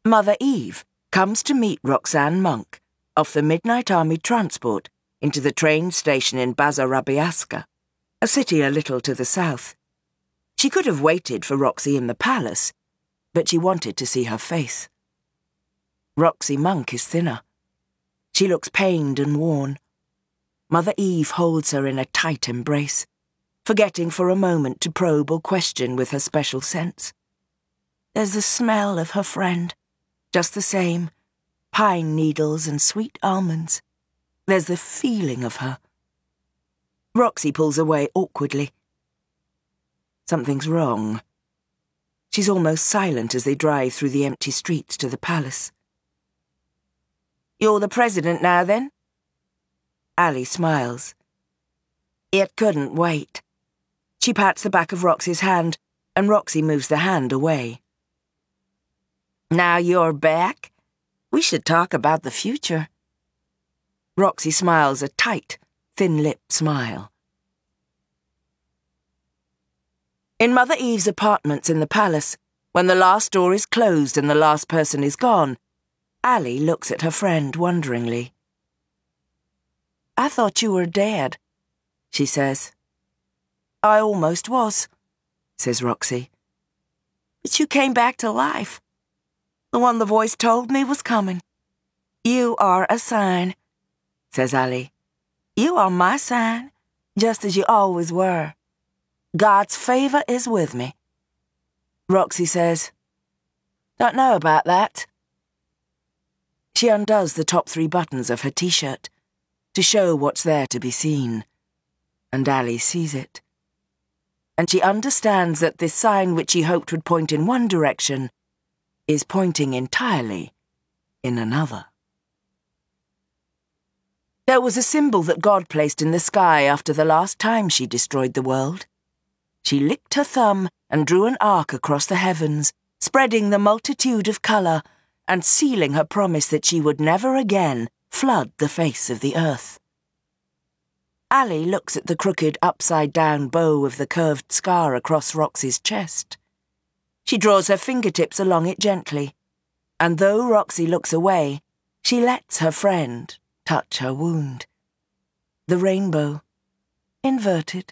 Mother Eve comes to meet Roxanne Monk off the Midnight Army transport into the train station in Basarabiasca, a city a little to the south. She could have waited for Roxy in the palace, but she wanted to see her face. Roxy Monk is thinner. She looks pained and worn. Mother Eve holds her in a tight embrace, forgetting for a moment to probe or question with her special sense. There's the smell of her friend, just the same, pine needles and sweet almonds. There's the feeling of her. Roxy pulls away awkwardly. Something's wrong. She's almost silent as they drive through the empty streets to the palace. "You're the president now, then?" Ali smiles. It couldn't wait. She pats the back of Roxy's hand, and Roxy moves the hand away. "Now you're back, we should talk about the future." Roxy smiles a tight, thin-lipped smile. In Mother Eve's apartments in the palace, when the last door is closed and the last person is gone, Ali looks at her friend wonderingly. "I thought you were dead," she says. "I almost was," says Roxy. "But you came back to life. The one the voice told me was coming. You are a sign," says Ali. "You are my sign, just as you always were. God's favor is with me." Roxy says, "Don't know about that." She undoes the top 3 buttons of her t-shirt to show what's there to be seen, and Ali sees it. And she understands that this sign which she hoped would point in one direction is pointing entirely in another. There was a symbol that God placed in the sky after the last time she destroyed the world. She licked her thumb and drew an arc across the heavens, spreading the multitude of colour and sealing her promise that she would never again flood the face of the earth. Ali looks at the crooked, upside-down bow of the curved scar across Roxy's chest. She draws her fingertips along it gently, and though Roxy looks away, she lets her friend touch her wound. The rainbow, inverted.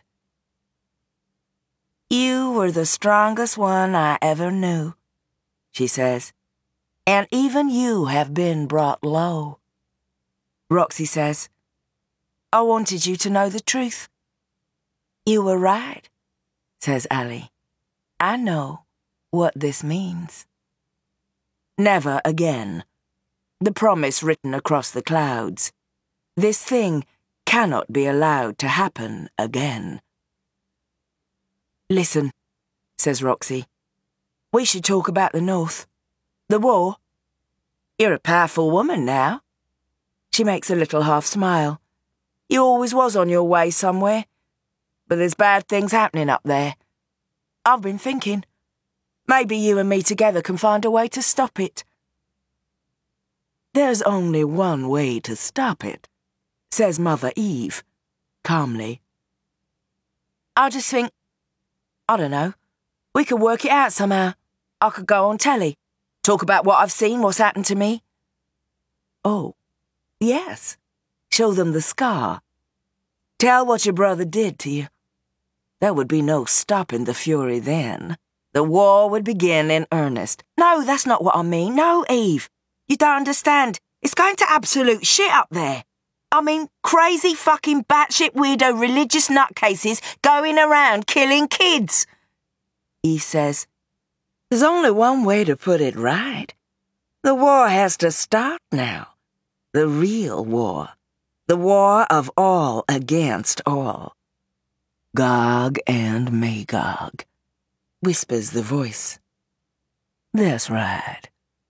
"You were the strongest one I ever knew," she says, "and even you have been brought low." Roxy says, "I wanted you to know the truth." "You were right," says Ali. "I know what this means." Never again. The promise written across the clouds. This thing cannot be allowed to happen again. "Listen," says Roxy. "We should talk about the North. The war. You're a powerful woman now." She makes a little half smile. "You always was on your way somewhere. But there's bad things happening up there. I've been thinking, maybe you and me together can find a way to stop it." "There's only one way to stop it," says Mother Eve, calmly. "I just think, I don't know, we could work it out somehow. I could go on telly, talk about what I've seen, what's happened to me." "Oh, yes. Show them the scar. Tell what your brother did to you. There would be no stopping the fury then. The war would begin in earnest." "No, that's not what I mean. No, Eve. You don't understand. It's going to absolute shit up there. I mean, crazy fucking batshit weirdo religious nutcases going around killing kids." Eve says, "There's only one way to put it right. The war has to start now. The real war. The war of all against all. Gog and Magog," whispers the voice. "That's right."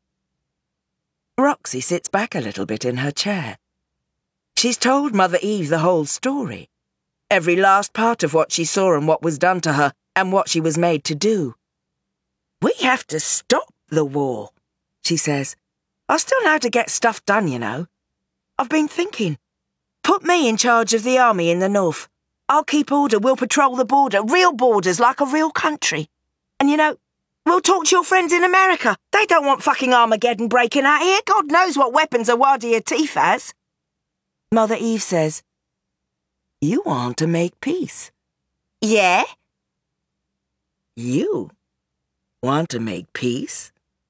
Roxy sits back a little bit in her chair. She's told Mother Eve the whole story. Every last part of what she saw and what was done to her and what she was made to do. "We have to stop the war," she says. "I still know how to get stuff done, you know. I've been thinking. Put me in charge of the army in the north. I'll keep order, we'll patrol the border, real borders like a real country. And you know, We'll talk to your friends in America. They don't want fucking Armageddon breaking out here. God knows what weapons Awadia Teef has. Mother Eve says, You want to make peace. Yeah? You want to make peace?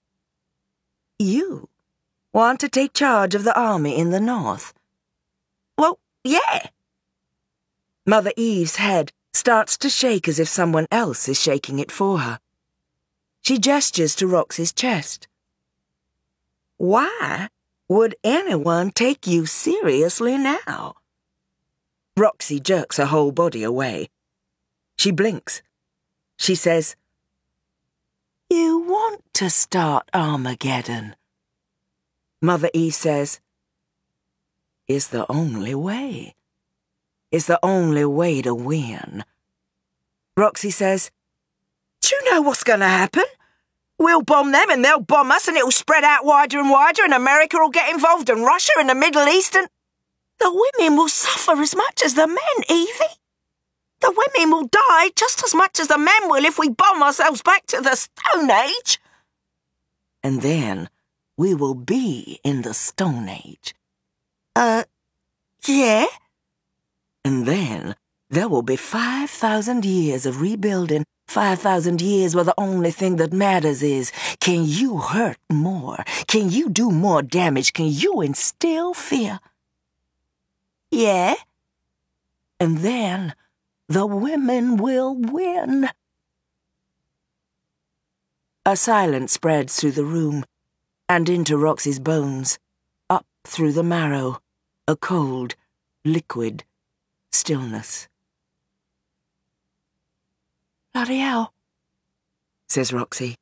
You want to take charge of the army in the north? Well, yeah. Mother Eve's head starts to shake as if someone else is shaking it for her. She gestures to Roxy's chest. Why would anyone take you seriously now? Roxy jerks her whole body away. She blinks. She says, You want to start Armageddon. Mother Eve says, It's the only way. It's the only way to win. Roxy says, Do you know what's going to happen? We'll bomb them and they'll bomb us and it'll spread out wider and wider and America will get involved and Russia and the Middle East and... The women will suffer as much as the men, Evie. The women will die just as much as the men will if we bomb ourselves back to the Stone Age. And then we will be in the Stone Age. Yeah? And then there will be 5,000 years of rebuilding, 5,000 years where the only thing that matters is, can you hurt more? Can you do more damage? Can you instill fear? Yeah? And then the women will win. A silence spreads through the room and into Roxy's bones, up through the marrow, a cold, liquid stillness. Bloody hell, says Roxy.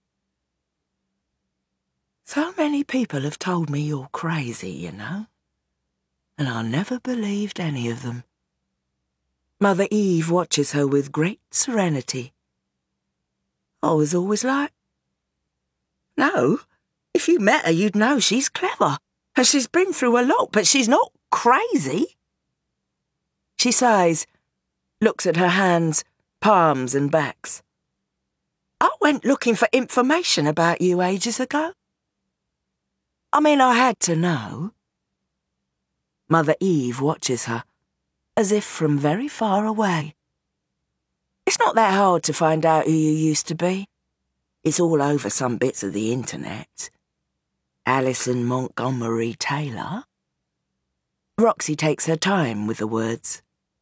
So many people have told me you're crazy, you know, and I never believed any of them. Mother Eve watches her with great serenity. I was always like, No, if you met her you'd know she's clever, and she's been through a lot, but she's not crazy. She sighs, looks at her hands, palms and backs. I went looking for information about you ages ago. I mean, I had to know. Mother Eve watches her, as if from very far away. It's not that hard to find out who you used to be. It's all over some bits of the internet. Alison Montgomery Taylor. Roxy takes her time with the words.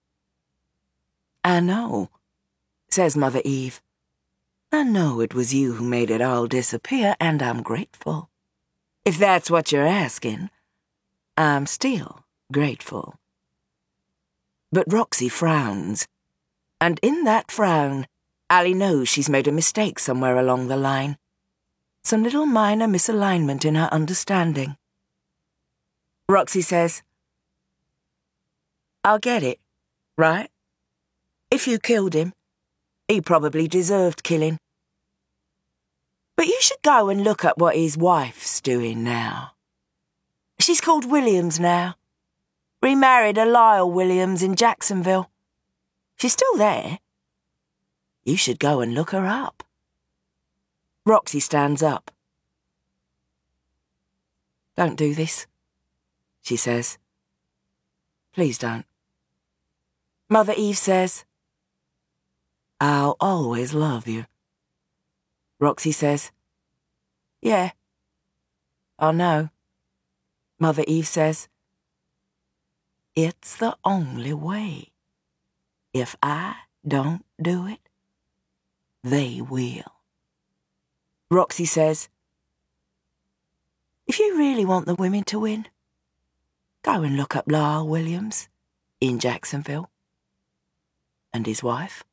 I know, says Mother Eve. I know it was you who made it all disappear, and I'm grateful. If that's what you're asking, I'm still grateful. But Roxy frowns, and in that frown, Allie knows she's made a mistake somewhere along the line. Some little minor misalignment in her understanding. Roxy says, I'll get it, right? If you killed him, he probably deserved killing. But you should go and look at what his wife's doing now. She's called Williams now. Remarried a Lyle Williams in Jacksonville. She's still there. You should go and look her up. Roxy stands up. Don't do this, she says. Please don't. Mother Eve says, I'll always love you. Roxy says, Yeah, I know. Mother Eve says, It's the only way. If I don't do it, they will. Roxy says, If you really want the women to win, go and look up Lyle Williams in Jacksonville. And his wife.